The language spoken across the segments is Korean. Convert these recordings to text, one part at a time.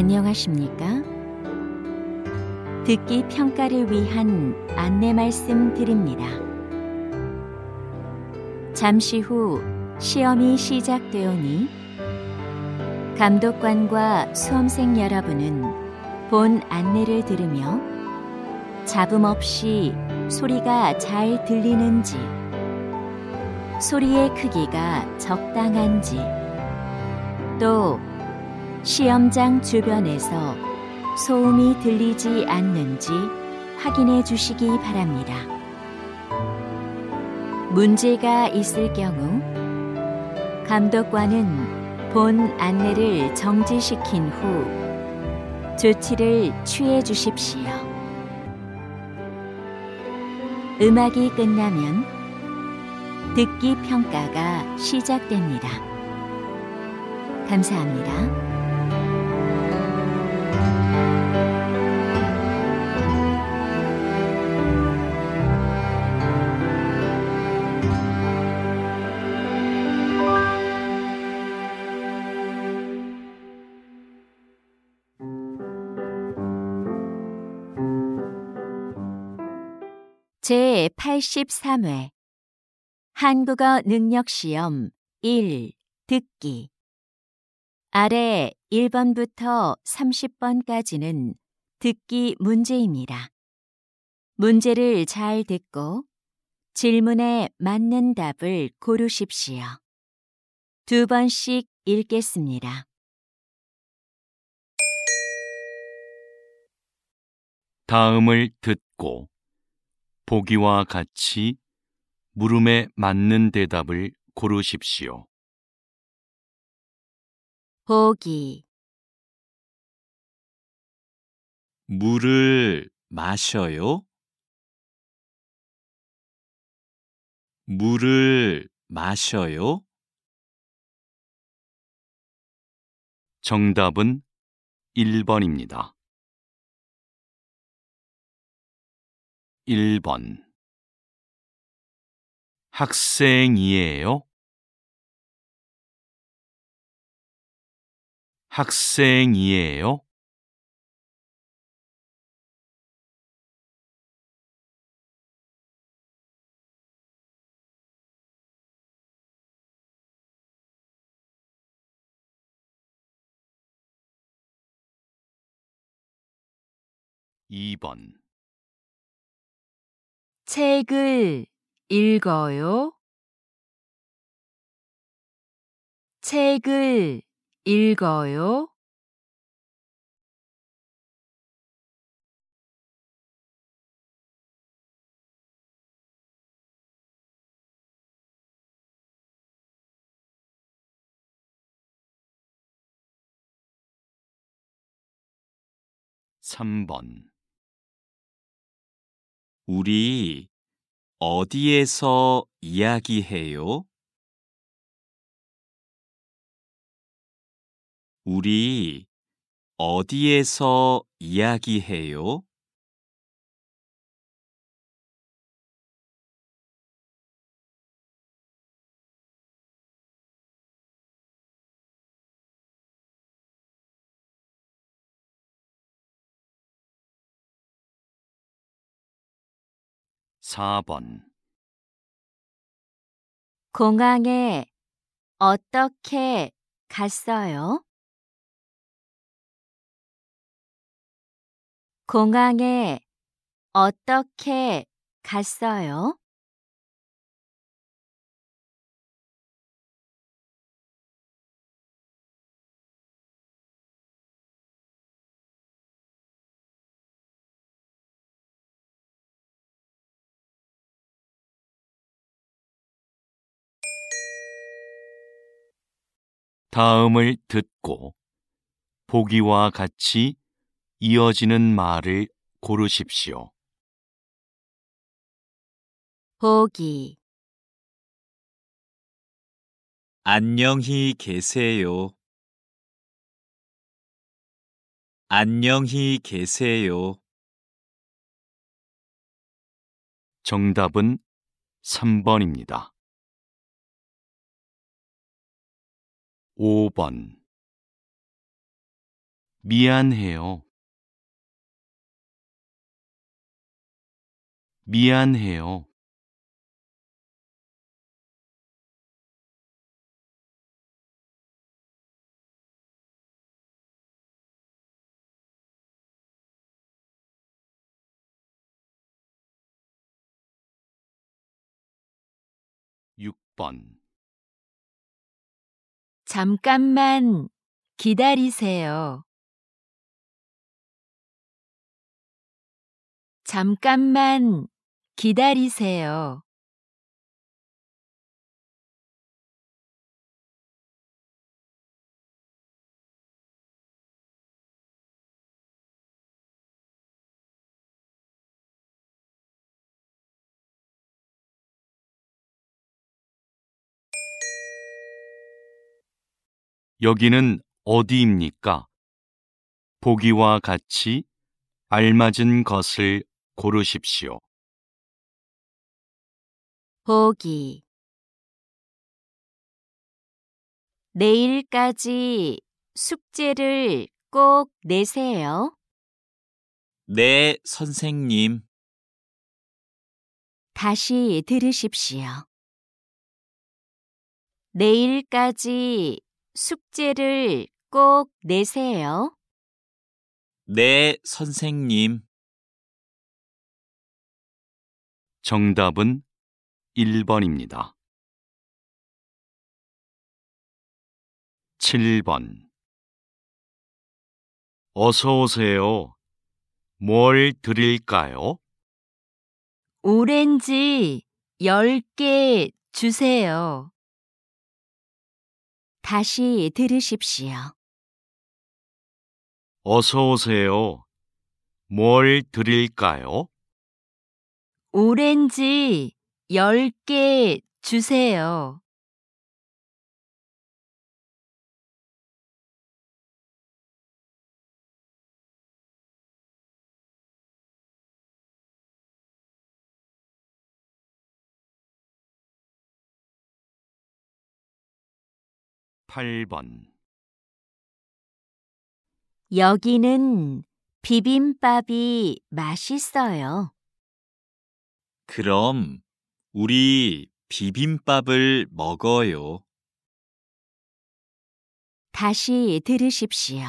안녕하십니까? 듣기 평가를 위한 안내 말씀 드립니다. 잠시 후 시험이 시작되오니 감독관과 수험생 여러분은 본 안내를 들으며 잡음 없이 소리가 잘 들리는지, 소리의 크기가 적당한지, 또 시험장 주변에서 소음이 들리지 않는지 확인해 주시기 바랍니다. 문제가 있을 경우 감독관은 본 안내를 정지시킨 후 조치를 취해 주십시오. 음악이 끝나면 듣기 평가가 시작됩니다. 감사합니다. 제83회 한국어 능력시험 1 듣기. 아래 1번부터 30번까지는 듣기 문제입니다. 문제를 잘 듣고 질문에 맞는 답을 고르십시오. 2번씩 읽겠습니다. 다음을 듣고 보기와 같이 물음에 맞는 대답을 고르십시오. 보기. 물을 마셔요? 물을 마셔요? 정답은 1번입니다. 1번. 학생이에요? 학생이에요? 2번. 책을 읽어요? 책을 읽어요? 3번. 우리 어디에서 이야기해요? 우리 어디에서 이야기해요? 4번. 공항에 어떻게 갔어요? 공항에 어떻게 갔어요? '다음을 듣고 보기와 같이 이어지는 말을 고르십시오. 보기. 안녕히 계세요. 안녕히 계세요. 정답은 3번입니다. 5번. 미안해요. 미안해요. 6번. 잠깐만 기다리세요. 잠깐만 기다리세요. 여기는 어디입니까? 보기와 같이 알맞은 것을 고르십시오. 보기. 내일까지 숙제를 꼭 내세요. 네, 선생님. 다시 들으십시오. 내일까지 숙제를 꼭 내세요. 네, 선생님. 정답은 1번입니다. 7번. 어서 오세요. 뭘 드릴까요? 오렌지 10개 주세요. 다시 들으십시오. 어서 오세요. 뭘 드릴까요? 오렌지 10개 주세요. 8번. 여기는 비빔밥이 맛있어요. 그럼 우리 비빔밥을 먹어요. 다시 들으십시오.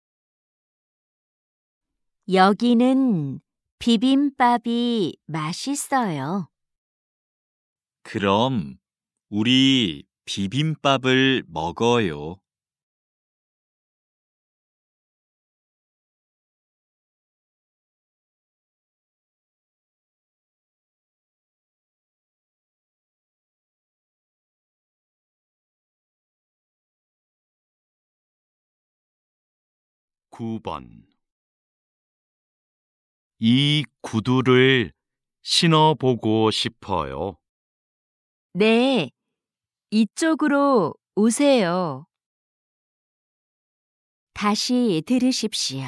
여기는 비빔밥이 맛있어요. 그럼 우리 비빔밥을 먹어요. 9번. 이 구두를 신어보고 싶어요. 네, 이쪽으로 오세요. 다시 들으십시오.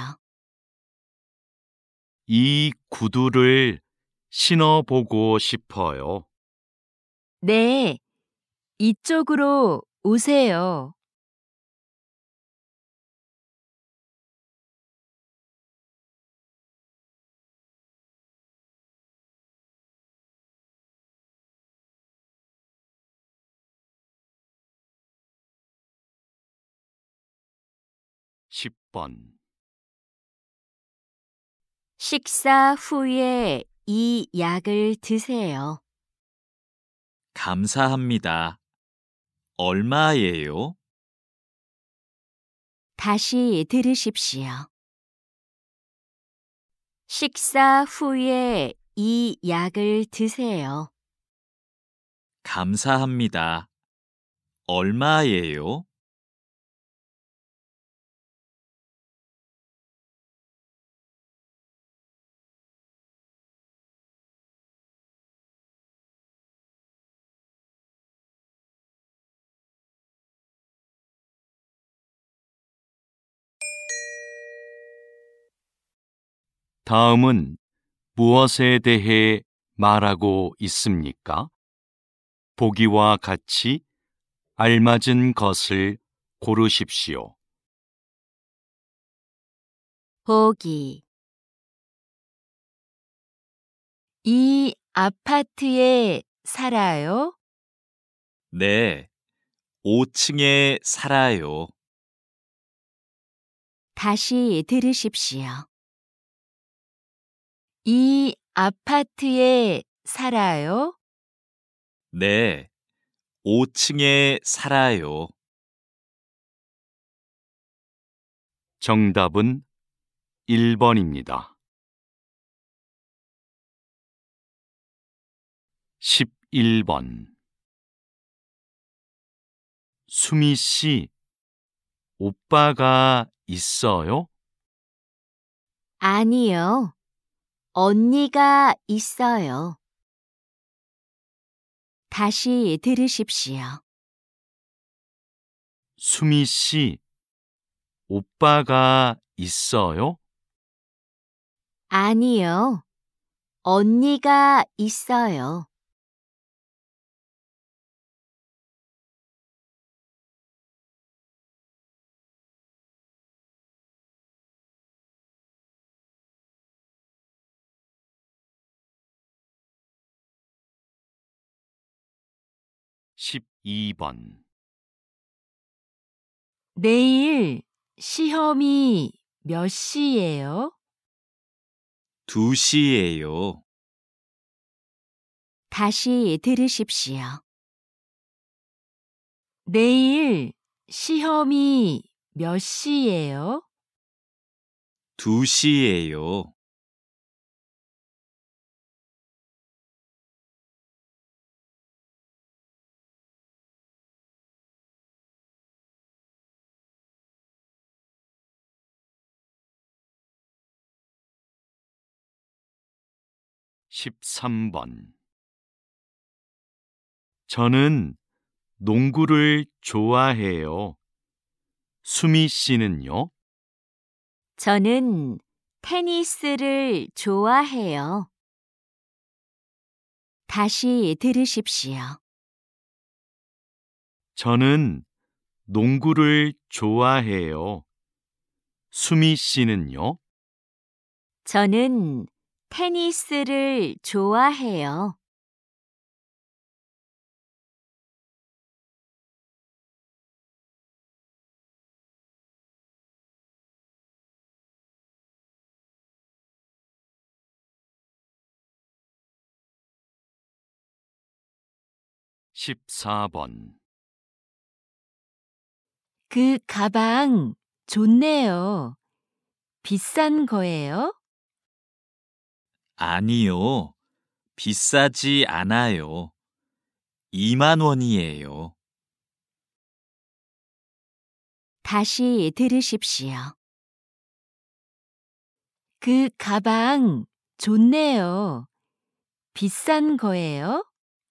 이 구두를 신어보고 싶어요. 네, 이쪽으로 오세요. 10번. 식사 후에 이 약을 드세요. 감사합니다. 얼마예요? 다시 들으십시오. 식사 후에 이 약을 드세요. 감사합니다. 얼마예요? '다음은 무엇에 대해 말하고 있습니까? 보기와 같이 알맞은 것을 고르십시오. 보기. 이 아파트에 살아요? 네, 5층에 살아요. 다시 들으십시오. 이 아파트에 살아요? 네, 5층에 살아요. 정답은 1번입니다. 11번. 수미 씨, 오빠가 있어요? 아니요. 언니가 있어요. 다시 들으십시오. 수미 씨, 오빠가 있어요? 아니요. 언니가 있어요. 십이 번. 내일 시험이 몇 시예요? 2시예요. 다시 들으십시오. 내일 시험이 몇 시예요? 2시예요. 13번. 저는 농구를 좋아해요. 수미 씨는요? 저는 테니스를 좋아해요. 다시 들으십시오. 저는 농구를 좋아해요. 수미 씨는요? 저는 테니스를 좋아해요. 14번. 그 가방 좋네요. 비싼 거예요? 아니요, 비싸지 않아요. 2만 원이에요. 다시 들으십시오. 그 가방 좋네요. 비싼 거예요?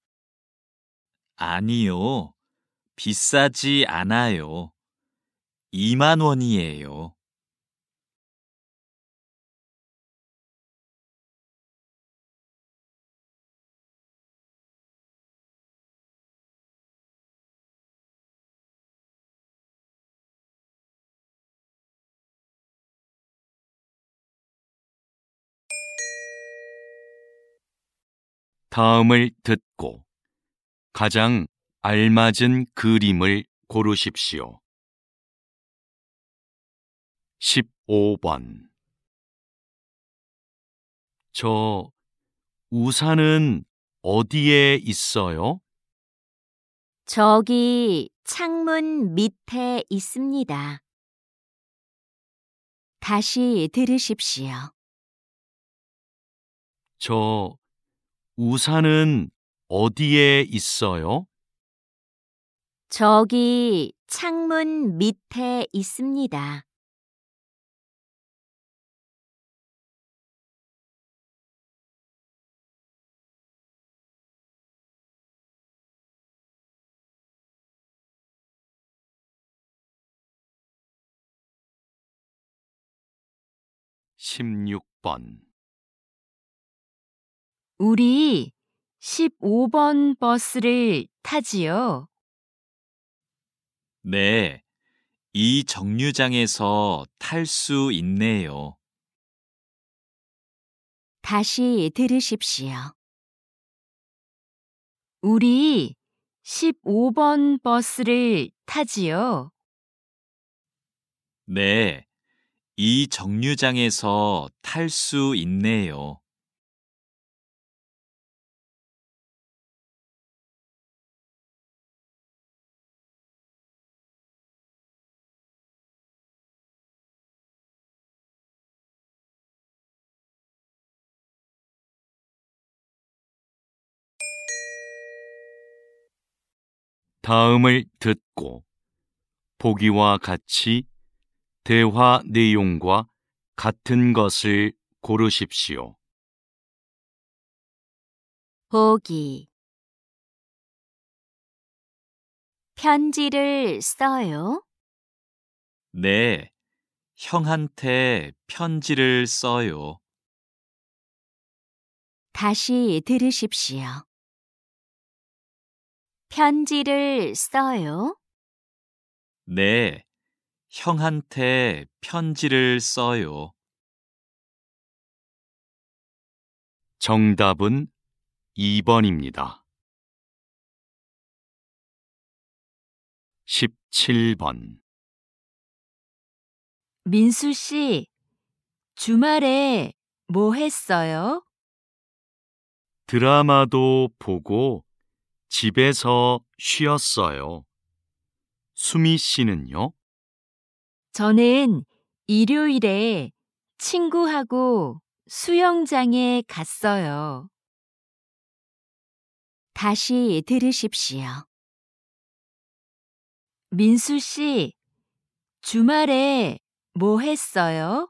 아니요, 비싸지 않아요. 2만 원이에요. 다음을 듣고 가장 알맞은 그림을 고르십시오. 15번. 저 우산은 어디에 있어요? 저기 창문 밑에 있습니다. 다시 들으십시오. 저 우산은 어디에 있어요? 저기 창문 밑에 있습니다. 16번. 우리 15번 버스를 타지요. 네, 이 정류장에서 탈 수 있네요. 다시 들으십시오. 우리 15번 버스를 타지요. 네, 이 정류장에서 탈 수 있네요. 다음을 듣고 보기와 같이 대화 내용과 같은 것을 고르십시오. 보기. 편지를 써요. 네, 형한테 편지를 써요. 다시 들으십시오. 편지를 써요. 네, 형한테 편지를 써요. 정답은 2번입니다. 17번. 민수 씨, 주말에 뭐 했어요? 드라마도 보고 집에서 쉬었어요. 수미 씨는요? 저는 일요일에 친구하고 수영장에 갔어요. 다시 들으십시오. 민수 씨, 주말에 뭐 했어요?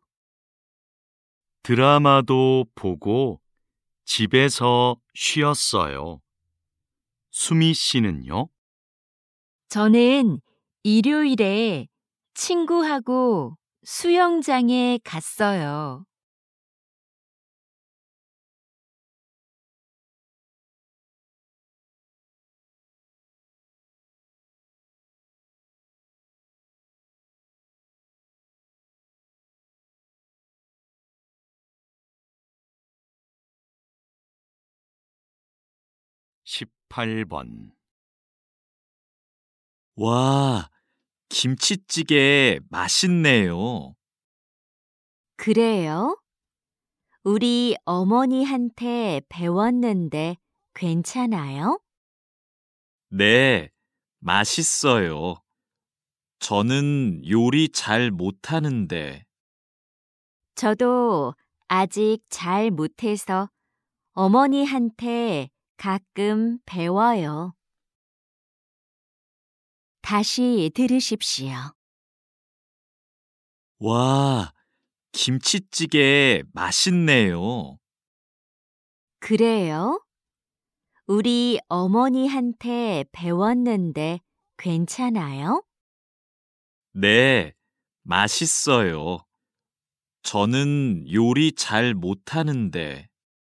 드라마도 보고 집에서 쉬었어요. 수미 씨는요? 저는 일요일에 친구하고 수영장에 갔어요. 십팔 번. 와, 김치찌개 맛있네요. 그래요? 우리 어머니한테 배웠는데 괜찮아요? 네, 맛있어요. 저는 요리 잘 못하는데. 저도 아직 잘 못해서 어머니한테 가끔 배워요. 다시 들으십시오. 와, 김치찌개 맛있네요. 그래요? 우리 어머니한테 배웠는데 괜찮아요? 네, 맛있어요. 저는 요리 잘 못하는데.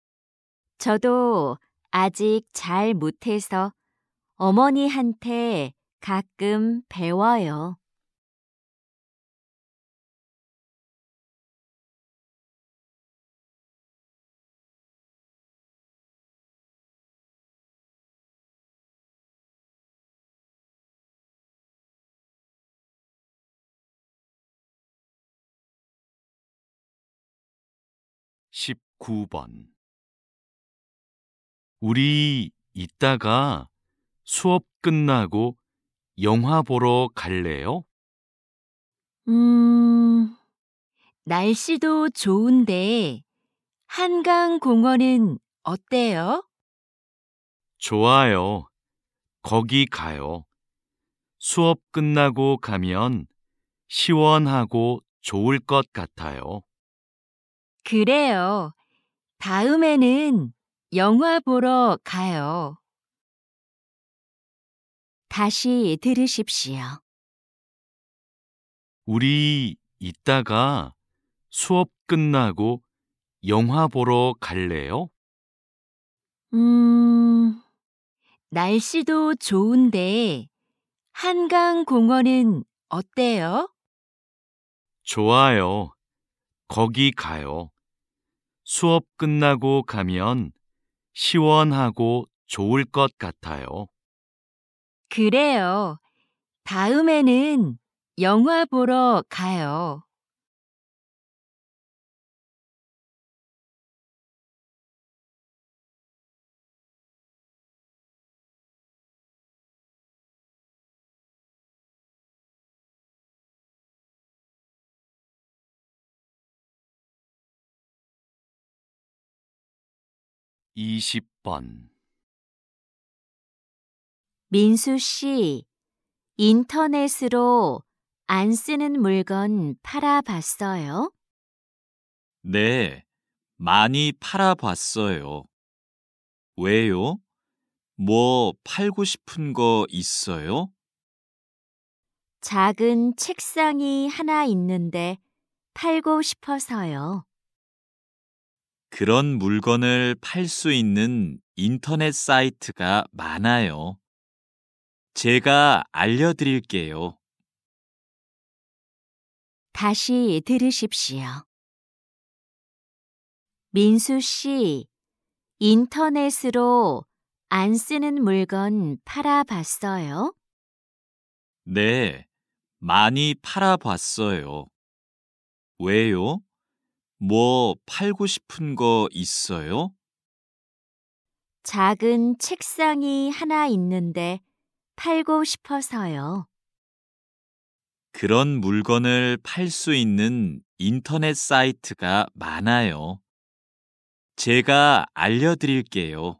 저도 아직 잘 못해서 어머니한테 가끔 배워요. 십구 번. 우리 이따가 수업 끝나고 영화 보러 갈래요? 날씨도 좋은데 한강공원은 어때요? 좋아요. 거기 가요. 수업 끝나고 가면 시원하고 좋을 것 같아요. 그래요. 다음에는 영화 보러 가요. 다시 들으십시오. 우리 이따가 수업 끝나고 영화 보러 갈래요? 날씨도 좋은데 한강공원은 어때요? 좋아요. 거기 가요. 수업 끝나고 가면 시원하고 좋을 것 같아요. 그래요. 다음에는 영화 보러 가요. 이십 번 민수 씨, 인터넷으로 안 쓰는 물건 팔아봤어요? 네, 많이 팔아봤어요. 왜요? 뭐 팔고 싶은 거 있어요? 작은 책상이 하나 있는데 팔고 싶어서요. 그런 물건을 팔 수 있는 인터넷 사이트가 많아요. 제가 알려드릴게요. 다시 들으십시오. 민수 씨, 인터넷으로 안 쓰는 물건 팔아봤어요? 네, 많이 팔아봤어요. 왜요? 뭐 팔고 싶은 거 있어요? 작은 책상이 하나 있는데 팔고 싶어서요. 그런 물건을 팔 수 있는 인터넷 사이트가 많아요. 제가 알려드릴게요.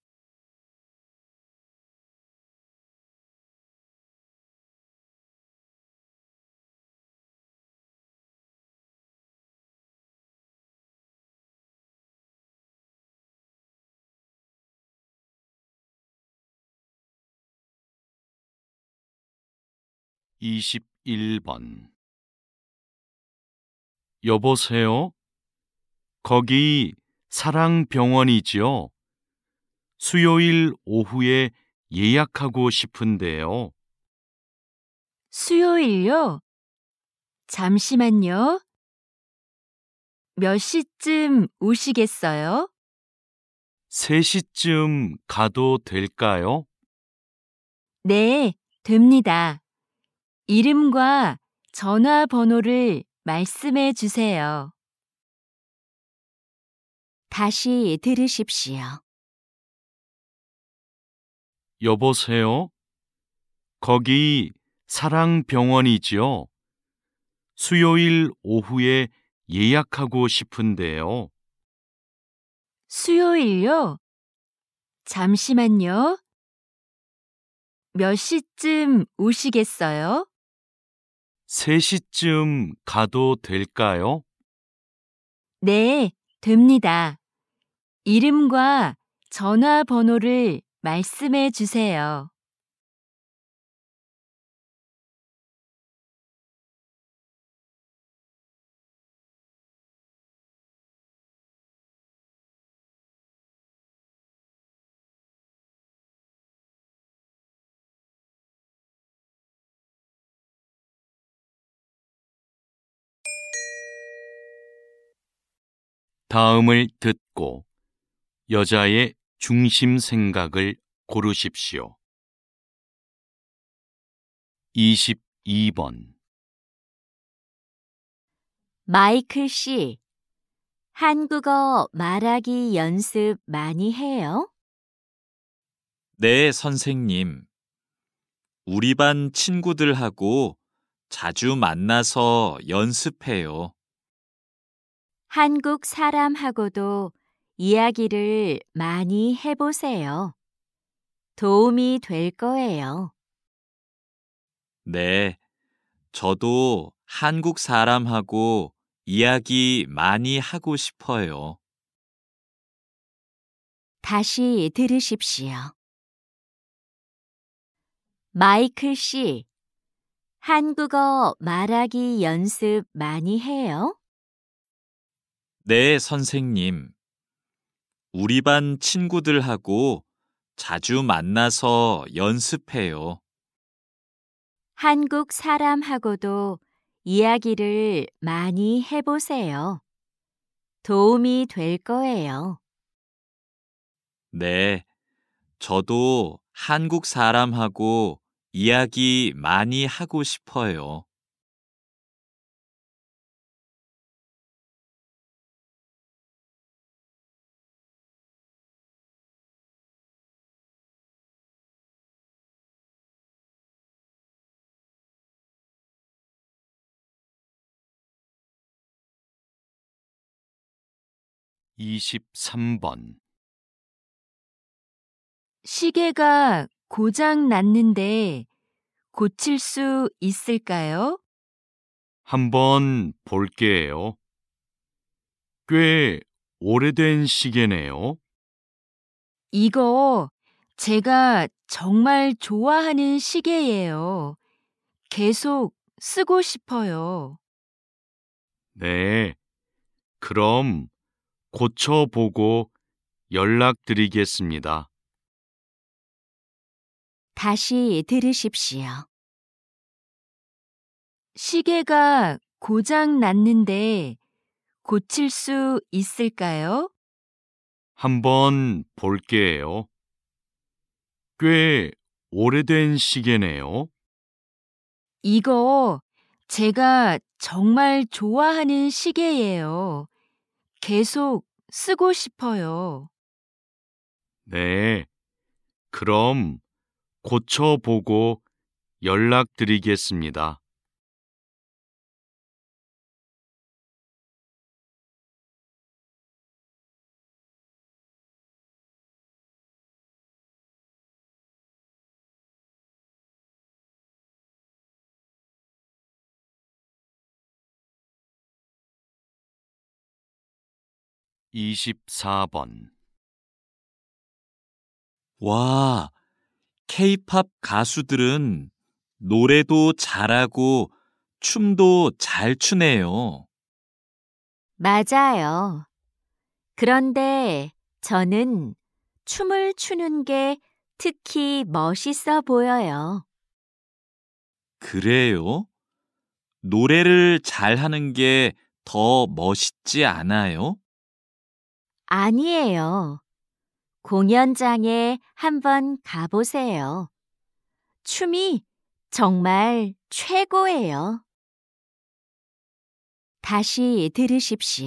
이십일 번 여보세요? 거기 사랑병원이지요? 수요일 오후에 예약하고 싶은데요. 수요일요? 잠시만요. 몇 시쯤 오시겠어요? 3시쯤 가도 될까요? 네, 됩니다. 이름과 전화번호를 말씀해 주세요. 다시 들으십시오. 여보세요? 거기 사랑병원이지요? 수요일 오후에 예약하고 싶은데요. 수요일요? 잠시만요. 몇 시쯤 오시겠어요? 3시쯤 가도 될까요? 네, 됩니다. 이름과 전화번호를 말씀해 주세요. 다음을 듣고 여자의 중심 생각을 고르십시오. 22번 마이클 씨, 한국어 말하기 연습 많이 해요? 네, 선생님. 우리 반 친구들하고 자주 만나서 연습해요. 한국 사람하고도 이야기를 많이 해보세요. 도움이 될 거예요. 네, 저도 한국 사람하고 이야기 많이 하고 싶어요. 다시 들으십시오. 마이클 씨, 한국어 말하기 연습 많이 해요? 네, 선생님. 우리 반 친구들하고 자주 만나서 연습해요. 한국 사람하고도 이야기를 많이 해보세요. 도움이 될 거예요. 네, 저도 한국 사람하고 이야기 많이 하고 싶어요. 이십삼 번 시계가 고장 났는데 고칠 수 있을까요? 한번 볼게요. 꽤 오래된 시계네요. 이거 제가 정말 좋아하는 시계예요. 계속 쓰고 싶어요. 네, 그럼 고쳐보고 연락드리겠습니다. 다시 들으십시오. 시계가 고장 났는데 고칠 수 있을까요? 한번 볼게요. 꽤 오래된 시계네요. 이거 제가 정말 좋아하는 시계예요. 계속 쓰고 싶어요. 네, 그럼 고쳐보고 연락드리겠습니다. 이십사 번 와, K-팝 가수들은 노래도 잘하고 춤도 잘 추네요. 맞아요. 그런데 저는 춤을 추는 게 특히 멋있어 보여요. 그래요? 노래를 잘하는 게 더 멋있지 않아요? 아니에요. 공연장에 한번 가보세요. 춤이 정말 최고예요. 다시 들으십시오.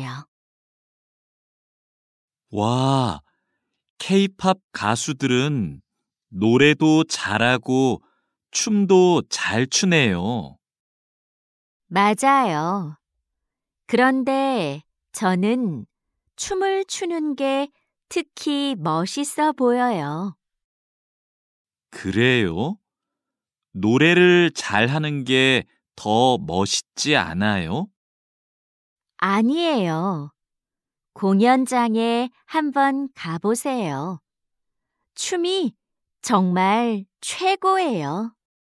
와, K-팝 가수들은 노래도 잘하고 춤도 잘 추네요. 맞아요. 그런데 저는 춤을 추는 게 특히 멋있어 보여요. 그래요? 노래를 잘하는 게 더 멋있지 않아요? 아니에요. 공연장에 한번 가보세요. 춤이 정말 최고예요.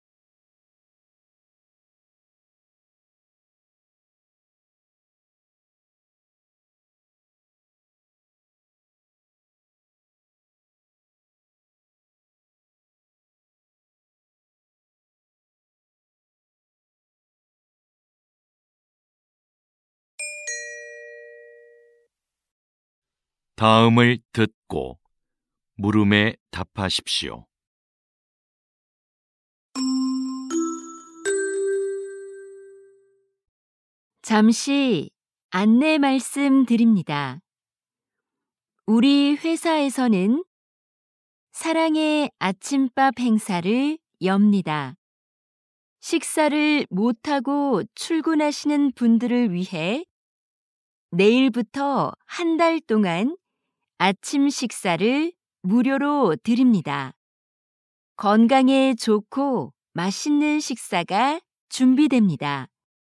다음을 듣고 물음에 답하십시오. 잠시 안내 말씀드립니다. 우리 회사에서는 사랑의 아침밥 행사를 엽니다. 식사를 못하고 출근하시는 분들을 위해 내일부터 한 달 동안 아침 식사를 무료로 드립니다. 건강에 좋고 맛있는 식사가 준비됩니다.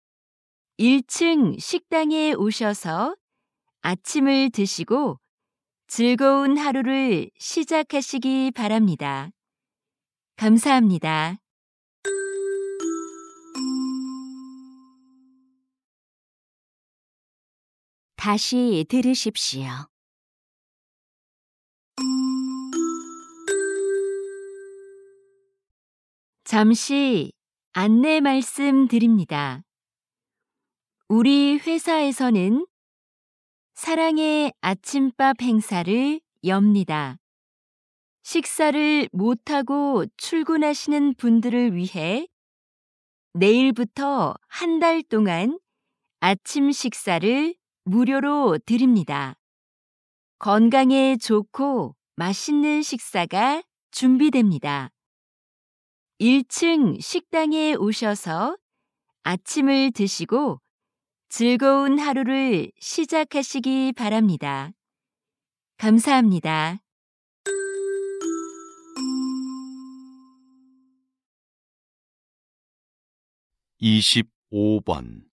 1층 식당에 오셔서 아침을 드시고 즐거운 하루를 시작하시기 바랍니다. 감사합니다. 다시 들으십시오. 잠시 안내 말씀드립니다. 우리 회사에서는 사랑의 아침밥 행사를 엽니다. 식사를 못하고 출근하시는 분들을 위해 내일부터 한 달 동안 아침 식사를 무료로 드립니다. 건강에 좋고 맛있는 식사가 준비됩니다. 1층 식당에 오셔서 아침을 드시고 즐거운 하루를 시작하시기 바랍니다. 감사합니다. 이십오 번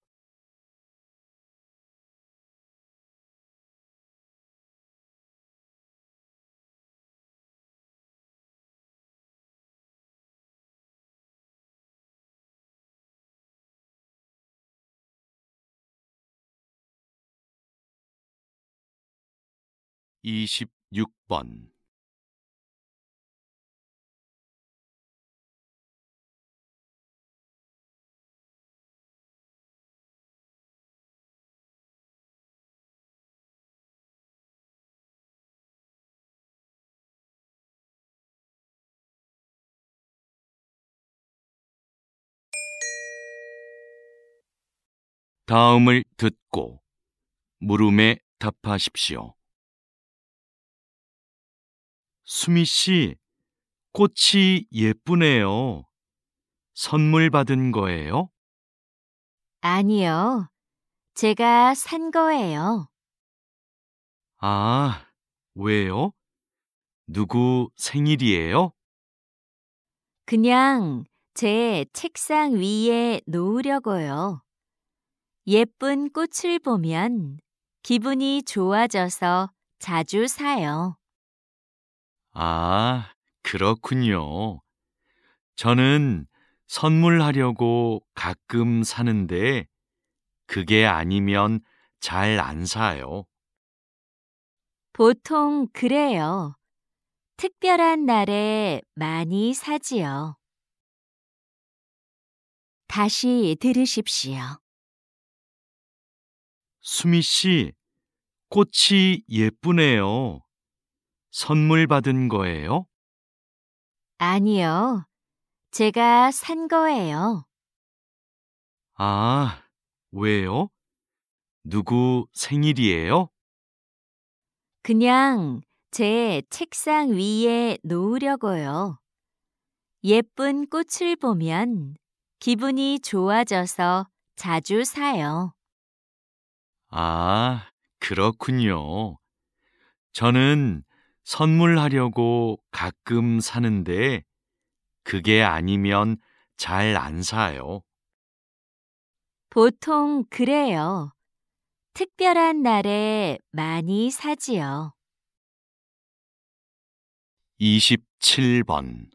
이십육 번 다음을 듣고 물음에 답하십시오. 수미 씨, 꽃이 예쁘네요. 선물 받은 거예요? 아니요. 제가 산 거예요. 아, 왜요? 누구 생일이에요? 그냥 제 책상 위에 놓으려고요. 예쁜 꽃을 보면 기분이 좋아져서 자주 사요. 아, 그렇군요. 저는 선물하려고 가끔 사는데 그게 아니면 잘 안 사요. 보통 그래요. 특별한 날에 많이 사지요. 다시 들으십시오. 수미 씨, 꽃이 예쁘네요. 선물 받은 거예요? 아니요. 제가 산 거예요. 아, 왜요? 누구 생일이에요? 그냥 제 책상 위에 놓으려고요. 예쁜 꽃을 보면 기분이 좋아져서 자주 사요. 아, 그렇군요. 저는 선물하려고 가끔 사는데 그게 아니면 잘 안 사요. 보통 그래요. 특별한 날에 많이 사지요. 27번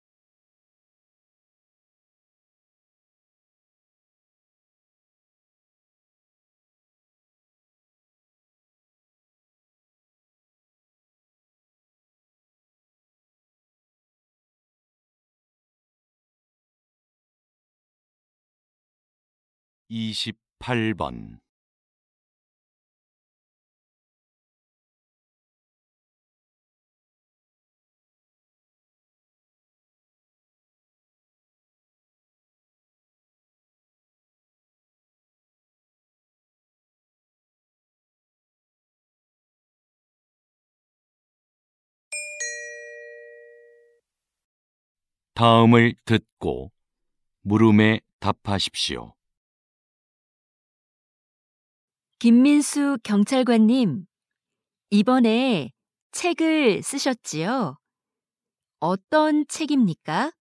이십팔 번 다음을 듣고 물음에 답하십시오. 김민수 경찰관님, 이번에 책을 쓰셨지요? 어떤 책입니까?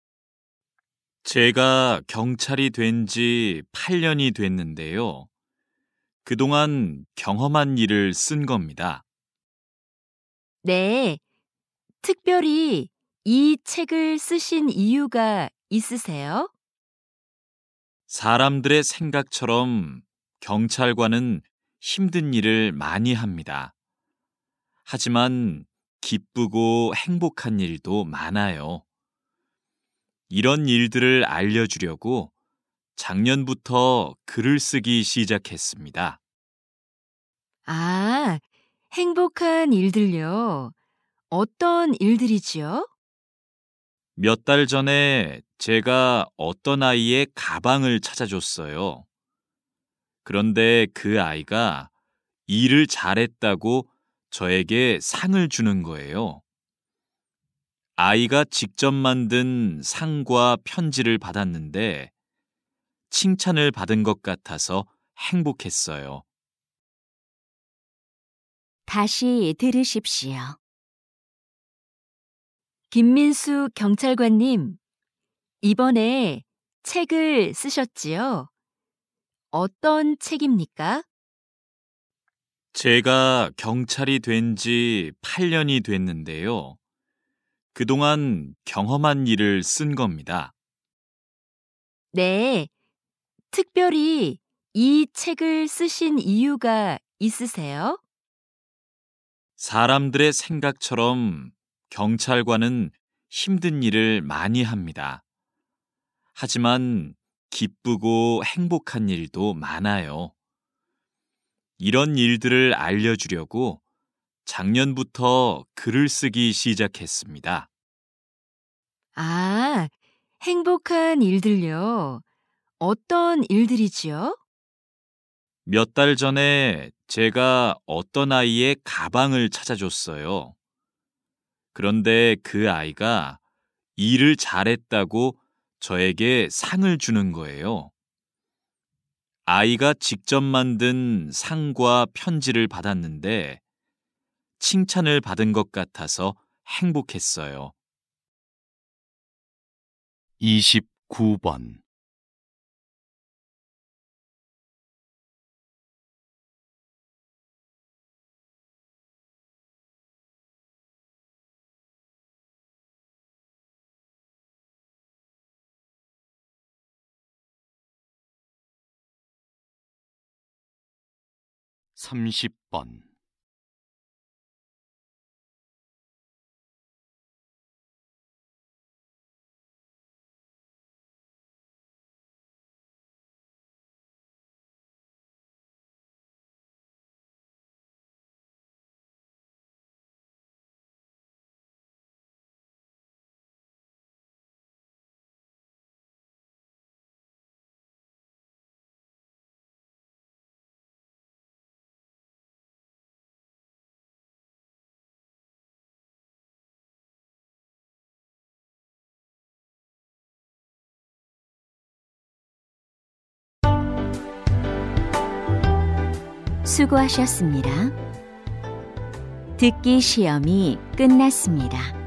제가 경찰이 된 지 8년이 됐는데요. 그동안 경험한 일을 쓴 겁니다. 네, 특별히 이 책을 쓰신 이유가 있으세요? 사람들의 생각처럼 경찰관은 힘든 일을 많이 합니다. 하지만 기쁘고 행복한 일도 많아요. 이런 일들을 알려주려고 작년부터 글을 쓰기 시작했습니다. 아, 행복한 일들요. 어떤 일들이지요? 몇 달 전에 제가 어떤 아이의 가방을 찾아줬어요. 그런데 그 아이가 일을 잘했다고 저에게 상을 주는 거예요. 아이가 직접 만든 상과 편지를 받았는데 칭찬을 받은 것 같아서 행복했어요. 다시 들으십시오. 김민수 경찰관님, 이번에 책을 쓰셨지요? 어떤 책입니까? 제가 경찰이 된 지 8년이 됐는데요. 그동안 경험한 일을 쓴 겁니다. 네, 특별히 이 책을 쓰신 이유가 있으세요? 사람들의 생각처럼 경찰관은 힘든 일을 많이 합니다. 하지만 기쁘고 행복한 일도 많아요. 이런 일들을 알려주려고 작년부터 글을 쓰기 시작했습니다. 아, 행복한 일들요. 어떤 일들이지요? 몇 달 전에 제가 어떤 아이의 가방을 찾아줬어요. 그런데 그 아이가 일을 잘했다고 저에게 상을 주는 거예요. 아이가 직접 만든 상과 편지를 받았는데 칭찬을 받은 것 같아서 행복했어요. 29번. 삼십 번. 수고하셨습니다. 듣기 시험이 끝났습니다.